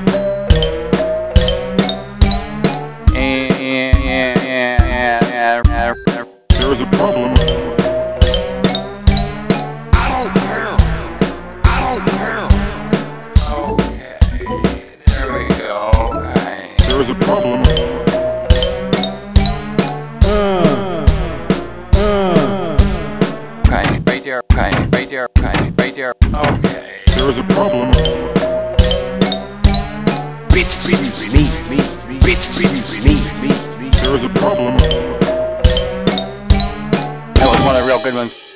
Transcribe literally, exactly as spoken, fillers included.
There's a problem. I don't care. I don't care. Okay, there we go. Okay. There's a problem. Okay, right there. Okay, right there. Okay, right there. Okay. There's a problem. Bitch, excuse me, me, me. Bitch, excuse me, me, me. There's a problem. That was one of the real good ones.